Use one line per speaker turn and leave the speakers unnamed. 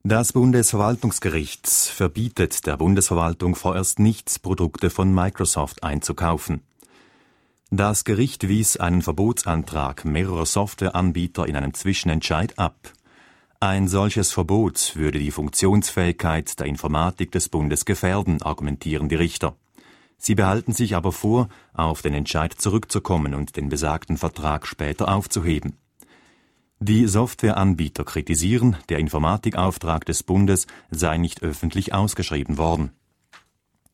Das Bundesverwaltungsgericht verbietet der Bundesverwaltung vorerst nicht, Produkte von Microsoft einzukaufen. Das Gericht wies einen Verbotsantrag mehrerer Softwareanbieter in einem Zwischenentscheid ab. Ein solches Verbot würde die Funktionsfähigkeit der Informatik des Bundes gefährden, argumentieren die Richter. Sie behalten sich aber vor, auf den Entscheid zurückzukommen und den besagten Vertrag später aufzuheben. Die Softwareanbieter kritisieren, der Informatikauftrag des Bundes sei nicht öffentlich ausgeschrieben worden.